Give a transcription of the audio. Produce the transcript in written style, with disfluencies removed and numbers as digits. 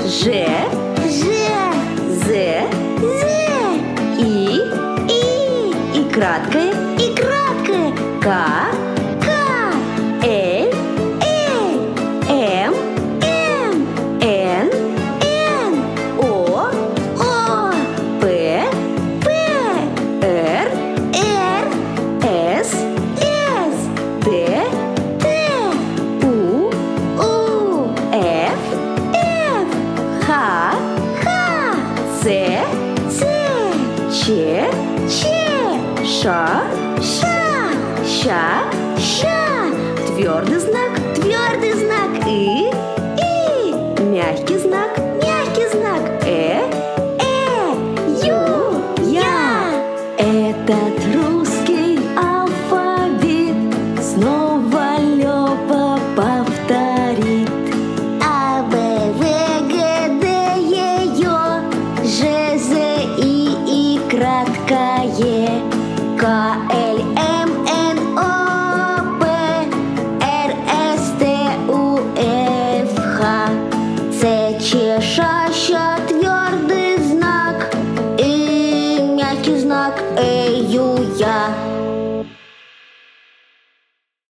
Ж, З, И краткое, К, Л, М, Н, О, П, Р, С, Т, У, Ф, Х, Ц, Ч, Ш, Твердый знак, И, мягкий знак, Ю, Я. Этот русский алфавит снова Лёва повторит. А, Б, В, Г, Д, Е, Ё, Ж, З, И краткое, К, Л, М, Н, О, П, Р, С, Т, У, Ф, Х, Ц, Ч, Ш, твердый знак, И, мягкий знак,